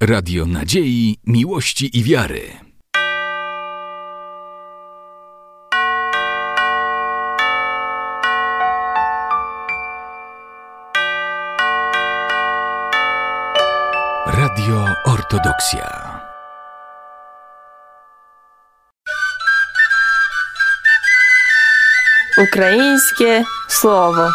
Radio nadziei, miłości i wiary. Radio Ortodoksja. Українське слово.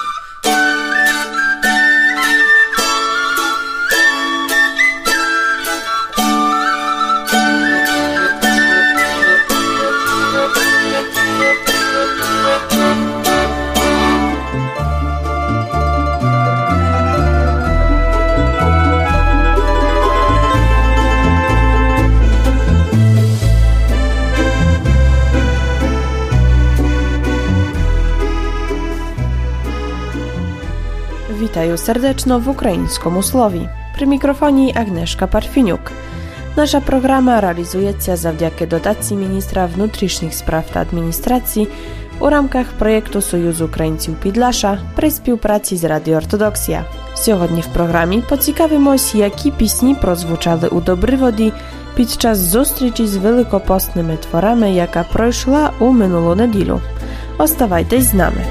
Вітаю сердечно в українському слові. При мікрофоні Agnieszka Parfiniuk. Наша програма реалізується завдяки дотації міністра внутрішніх справ та адміністрації у рамках проєкту Союзу українців Підлаша при співпраці з Радіо Ортодоксія. Сьогодні в програмі поцікавимось, які пісні прозвучали у Добриводі під час зустрічі з великопостними творами, яка пройшла у минулу неділю. Оставайтесь з нами.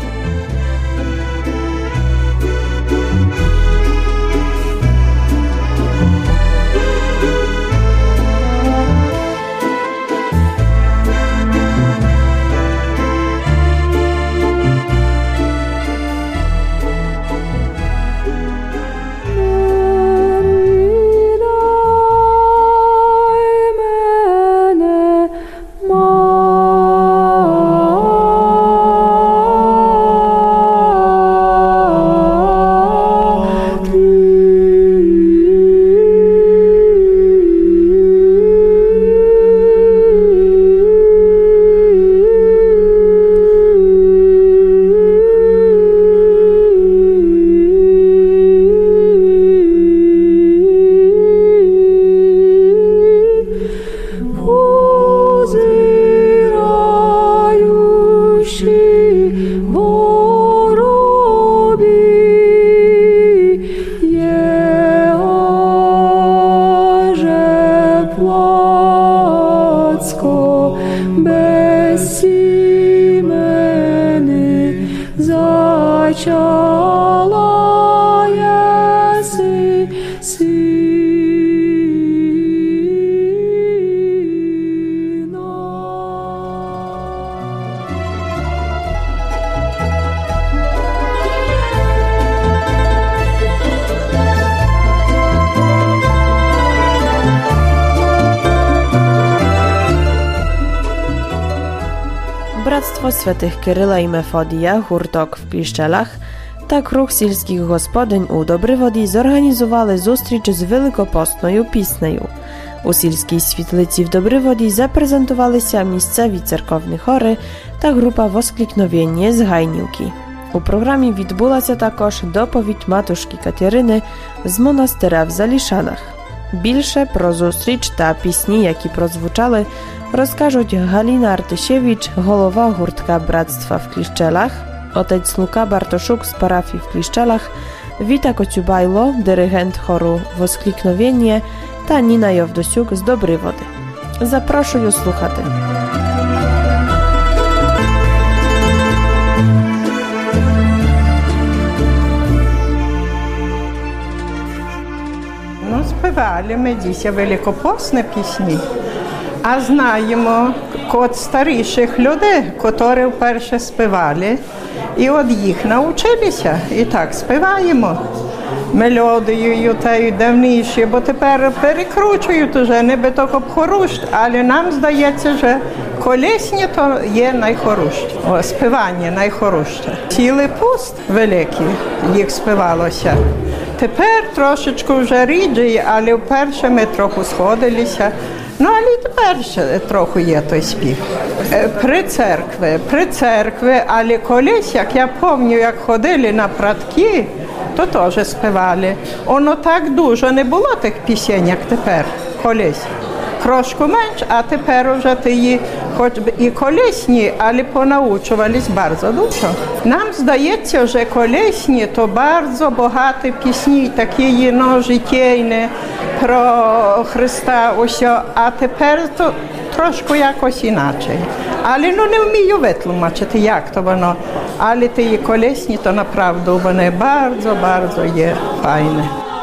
Bractwo Świętych Kiryla i Mefodija, Hurtok w Kliszczelach, та Круг сільських господинь у Добриводі зорганізували зустріч з великопостною піснею. У сільській світлиці в Добриводі запрезентувалися місцеві церковні хори та група «Воскликновєнє» з Гайнівки. У програмі відбулася також доповідь матушки Катерини з монастиря в Залішанах. Більше про зустріч та пісні, які прозвучали, розкажуть Галина Артишевич, голова гуртка Bractwa в Kliszczelach, отець Лука Бартошук з парафії в Kliszczelach, Віта Коцюбайло, диригент хору «Воскликновєнє» та Ніна Йовдосюк з Добриводи. Запрошую слухати. Співали ми дійсно великопостні пісні, а знаємо від старіших людей, які вперше співали, і від їх навчилися, і так співаємо мелодією та й давніше, бо тепер перекручують уже, не би тільки хорущ, але нам здається, що колесні то є найхоруще, співання найхоруще. Цілий пуст великий їх співалося. Тепер трошечки вже рідше, але вперше ми трохи сходилися. Ну, але тепер ще трохи є той спів. При церкві, але колись, як я пам'ятаю, як ходили на пратки, то теж співали. Воно так дуже не було тих пісень, як тепер, колись. трошку менш, а тепер уже ті, хоч і колесні, але понаучувались дуже дуже. Нам здається, що колесні – то дуже багато пісні, такі життєві про Христа, усе, а тепер то трошку якось іначе. Але не вмію витлумачити, як то воно. Але ті колесні, то направду вони дуже є файні.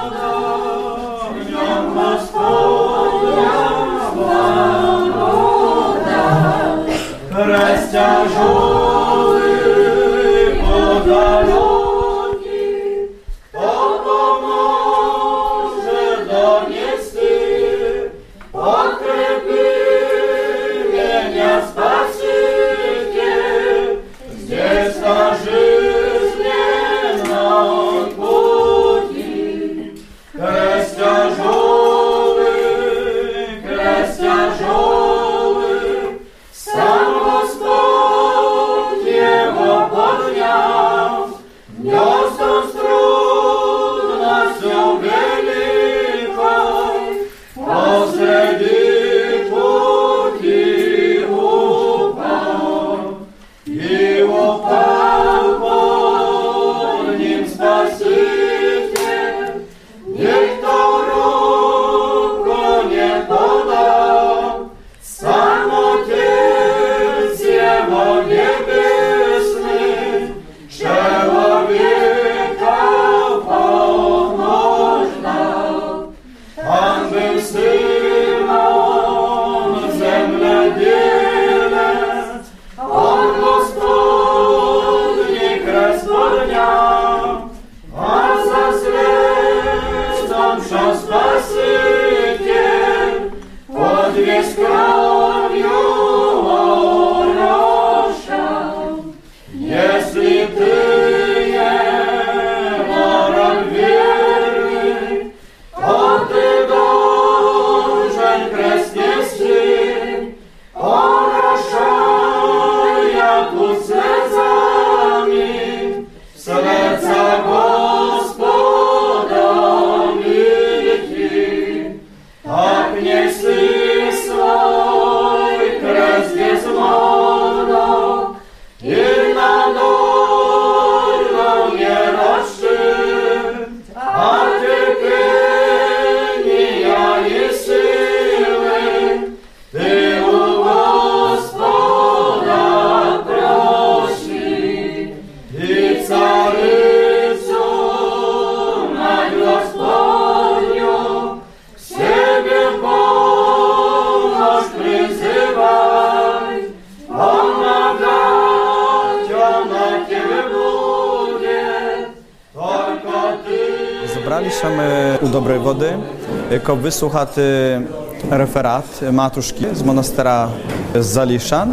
Збиралися у Доброї Води, щоб вислухати реферат матушки з монастира Залішан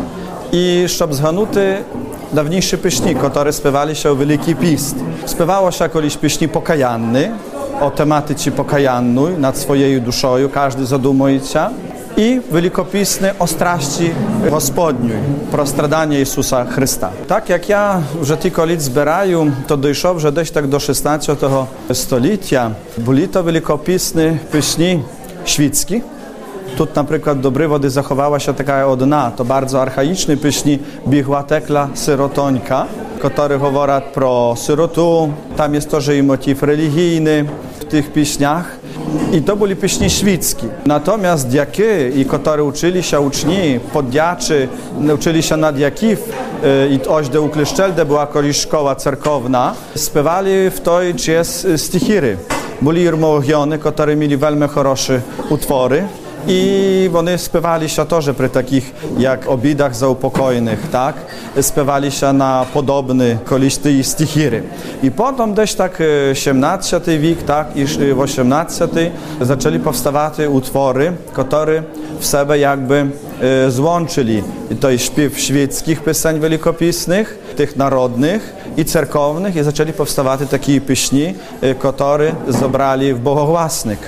і щоб зганути dawniejsze pieśni, które śpiewali się o Wielki Pist. Śpiewało się kiedyś pieśni pokajanne, o tematyce pokajannej nad swoją duszą, każdy zadumuje się. I wielkopisny o straści Gospodniej, pro stradanie Jezusa Chrysta. Tak jak ja вже tylko lat zbierają, to dojrzał, że dojść tak do XVI stulecia. Byli to wielkopisne pieśni świeckie. Tu na przykład Dobrej Wody zachowała się taka odna, to bardzo archaiczne pieśni Biegła tekla syrotońka, które mówią pro syrotu. Tam jest też i motyw religijny w tych pieśniach. I to byli pieśni świeckie. Natomiast diaki, i które uczyli się uczni, poddiaczy, uczyli się na diakiw, i oźde u Kleszczelde była kiedyś szkoła cerkowna, śpiewali w tej czas stichiry. Byli irmogiony, które mieli bardzo хороше utwory. I oni śpiewali się też przy takich jak obidach zaupokojnych, tak? Śpiewali się na podobne kolisty stichiry. I potem gdzieś tak XVII wiek, tak, i XVIII zaczęli powstawać utwory, które w sobie jakby złączyli to jest śpiew świeckich piosen wielkopisnych, tych narodnych i cerkownych i zaczęli powstawać takie pieśni, które zabrali w bogogłasnik.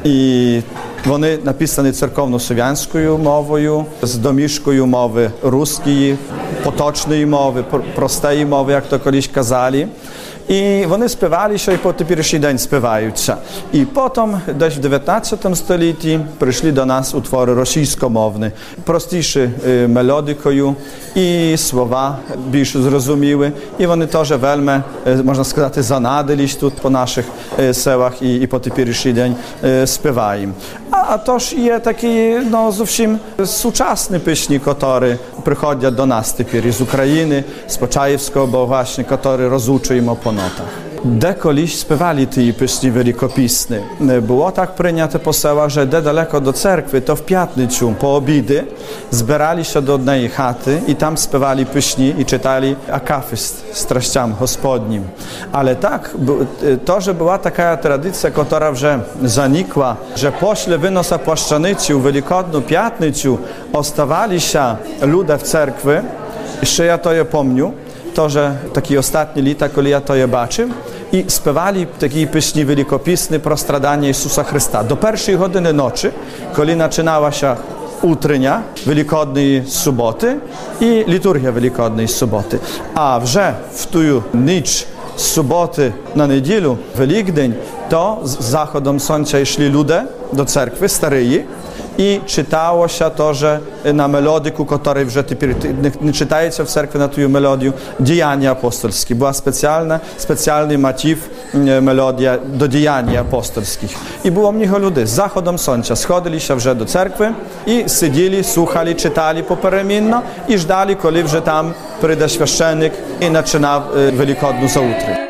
I вони написані церковно-слов'янською мовою, з домішкою мови руської, поточної мови, простої мови, як то колись казали. І вони співалися, і по теперішній день співаються. І потім, десь в 19 столітті, прийшли до нас утвори російськомовні, простіші мелодикою, і слова більш зрозуміли. І вони теж вельми, можна сказати, занадились тут по наших селах і по теперішній день співаємо. А тож є такі, зовсім сучасні пісні, які приходять до нас тепер із України, з Почаївського, бо właśnie, які розучуємо по нотах. Де колись співали ті пісні великопісні. Було так прийнято по селах, że де далеко до церкви, то в п'ятницю по обіді збиралися до однієї хати і там співали пісні і читали акафист страстям Господнім. Але так, теж була така традиція, яка вже заникла, że після виноса пłaszczanicy у Великодну п'ятницю оставалися люди в церкві, ще я то пам'ятаю, to, że taki ostatni lata, kiedy ja to je baczył, i śpiewali takie pieśni wielkopisne pro stradanie Jezusa Chrysta. Do pierwszej godziny nocy, kiedy zaczynała się utrenia Wielkodnej Soboty i liturgia Wielkodnej Soboty. A wrze w tę nicz z soboty na niedzielę, Wielkdzień, to z zachodem słońca szli ludzie do cerkwy, staryji, i czytało się to, że na melodiku, której już nie czytajecie w cerkwi na tę melodię, Dziejania apostolskie. Była specjalny motyw, melodia do Dziejani apostolskich. I było mnich ludzi z zachodem słońca. Schodzili się już do cerkwy i siedzieli, słuchali, czytali popereminno i żdali, kiedy już tam przyjdzie święcennik i zaczyna Wielkodną zautrę.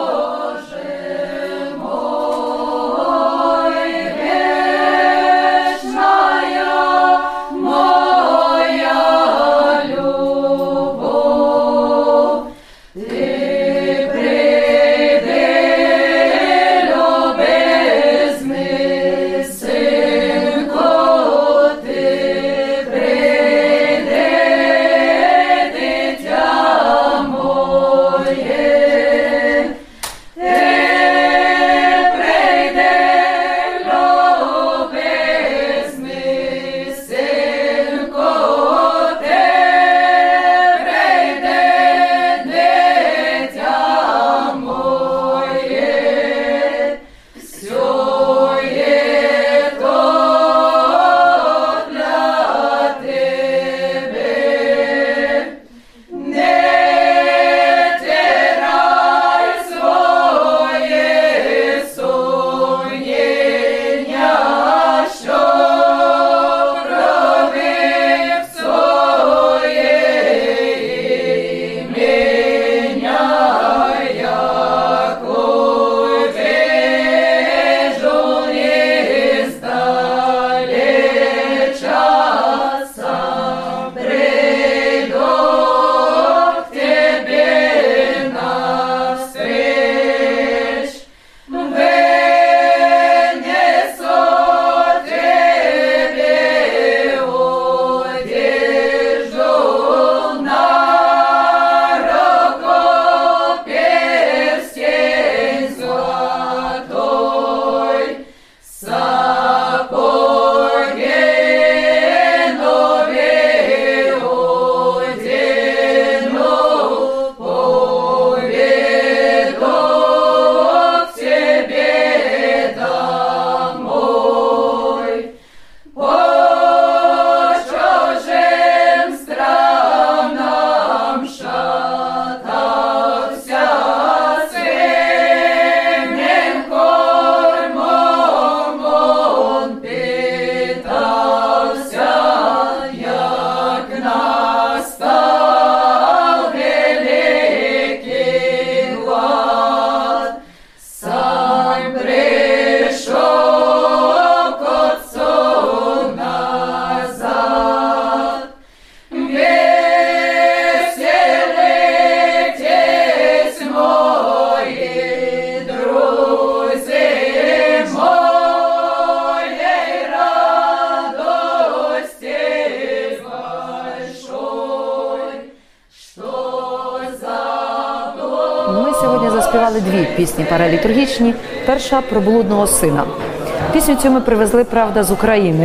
Заспівали дві пісні паралітургічні. Перша про блудного сина. Пісню цю ми привезли, правда, з України.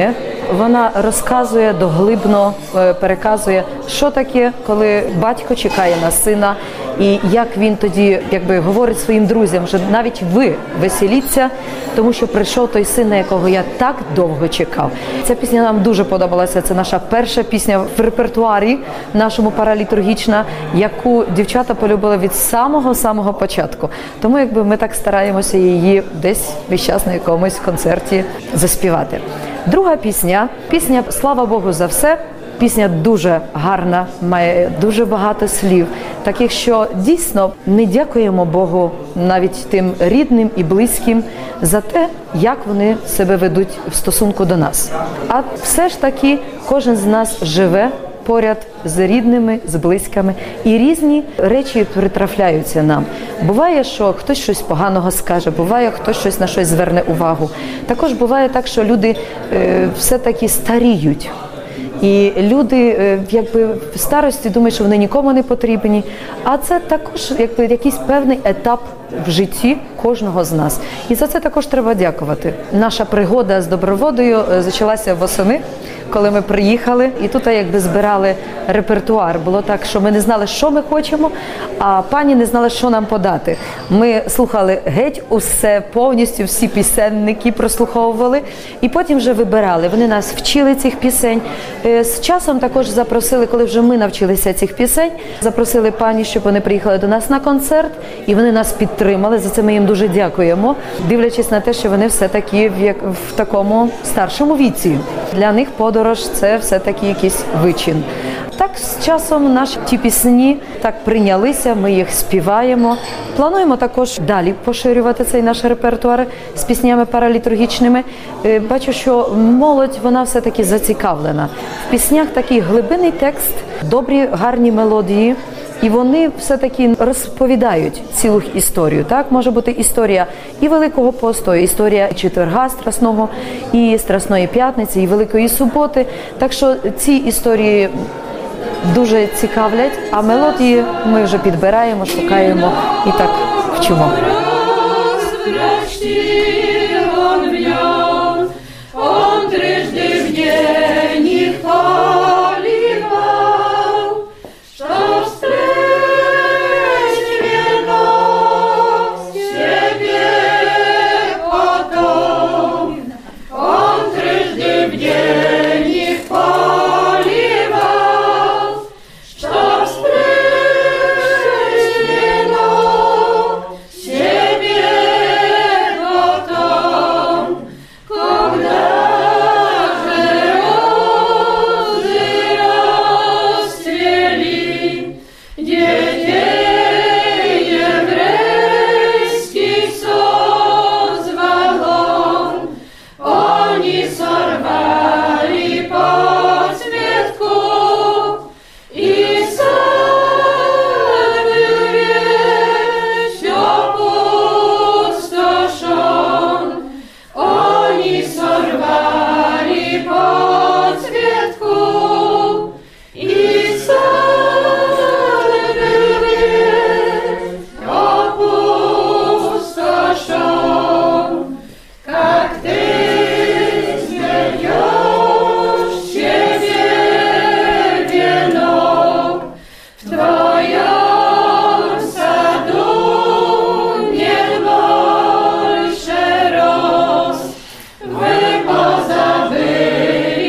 вона розказує доглибно, переказує, що таке, коли батько чекає на сина, і як він тоді говорить своїм друзям, що навіть ви веселіться, тому що прийшов той син, на якого я так довго чекав. Ця пісня нам дуже подобалася. Це наша перша пісня в репертуарі нашому паралітургічна, яку дівчата полюбили від самого початку. Тому ми так стараємося її десь весь час на якомусь концерті заспівати. Друга пісня «Слава Богу за все». Пісня дуже гарна, має дуже багато слів, таких, що дійсно ми дякуємо Богу навіть тим рідним і близьким за те, як вони себе ведуть в стосунку до нас. А все ж таки кожен з нас живе поряд з рідними, з близькими, і різні речі притрафляються нам. Буває, що хтось щось поганого скаже, буває, хтось щось на щось зверне увагу. Також буває так, що люди все-таки старіють. І люди в старості думають, що вони нікому не потрібні. А це також якийсь певний етап в житті кожного з нас. І за це також треба дякувати. Наша пригода з Доброводою почалася восени, коли ми приїхали, і тут збирали репертуар. Було так, що ми не знали, що ми хочемо, а пані не знали, що нам подати. Ми слухали геть усе, повністю всі пісенники прослуховували, і потім вже вибирали. Вони нас вчили цих пісень. З часом також запросили, коли вже ми навчилися цих пісень, запросили пані, щоб вони приїхали до нас на концерт, і вони нас підтримали. За це ми їм дуже дякуємо, дивлячись на те, що вони все-таки в такому старшому віці. Для них подорож – це все-таки якийсь вичин. Так, з часом наші ті пісні так прийнялися, ми їх співаємо. Плануємо також далі поширювати цей наш репертуар з піснями паралітургічними. Бачу, що молодь, вона все-таки зацікавлена. В піснях такий глибинний текст, добрі, гарні мелодії. І вони все-таки розповідають цілу історію. Так, може бути історія і Великого посту, історія Четверга Страсного, і Страсної П'ятниці, і Великої Суботи. Так що ці історії дуже цікавлять, а мелодії ми вже підбираємо, шукаємо і так вчимо. Wy pozabili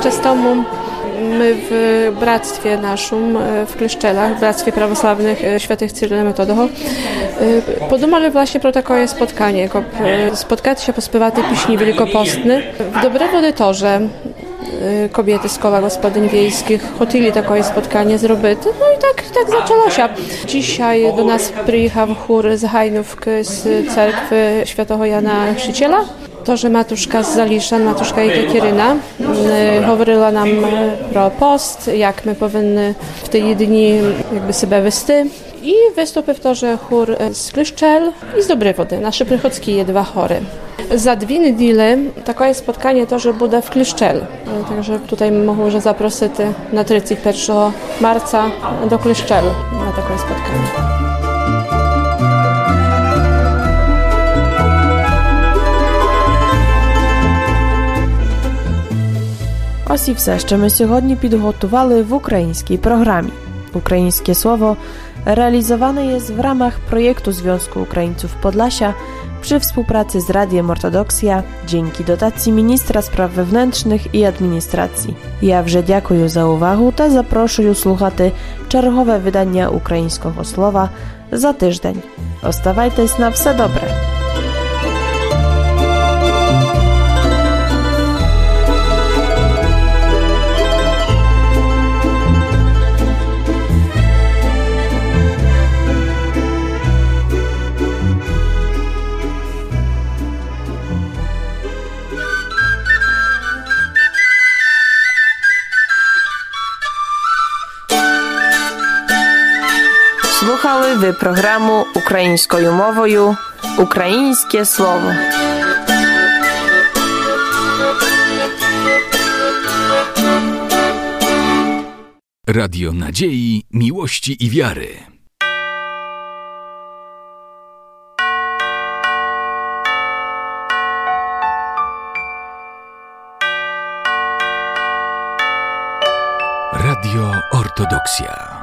czas temu my w bractwie naszym w Kleszczelach, w Bractwie Prawosławnych Świętych Cyryla i Metodoho, podumali właśnie pro takie spotkanie, spotkać się, pospiewać piśni wielkopostny. W dobre wody to, że kobiety z koła gospodyń wiejskich chcieli takie spotkanie zrobić. No i tak zaczęło się. Dzisiaj do nas przyjechał chór z Hajnówki, z cerkwy Świętego Jana Chrzciciela. To, że matuszka z Zaliszan, matuszka Jekateryna, mówiła nam pro post, jak my powinny w tej dni jakby sobie wysty. I wystąpił w to, że chór z Kleszczel i z Dobrej Wody, nasze przychodzkie dwa chory. Za 2 niedziele takie spotkanie to, że będzie w Kleszczel. Także tutaj mogę że zaprosić na 31 marca do Kleszczelu na takie spotkanie. Ось і все, що ми сьогодні підготували в українській програмі. Українське слово realizowane jest w ramach projektu Związku Ukraińców Podlasia przy współpracy z Radiem Ortodoksja dzięki dotacji Ministra Spraw Wewnętrznych i Administracji. Ja вже дякую за увагу та запрошую слухати чергове видання українського слова за тиждень. Оставайтесь на все добре! Słuchały wy programu ukraińską mowою Українське слово. Radio Nadziei, Miłości i Wiary. Radio Ortodoksja.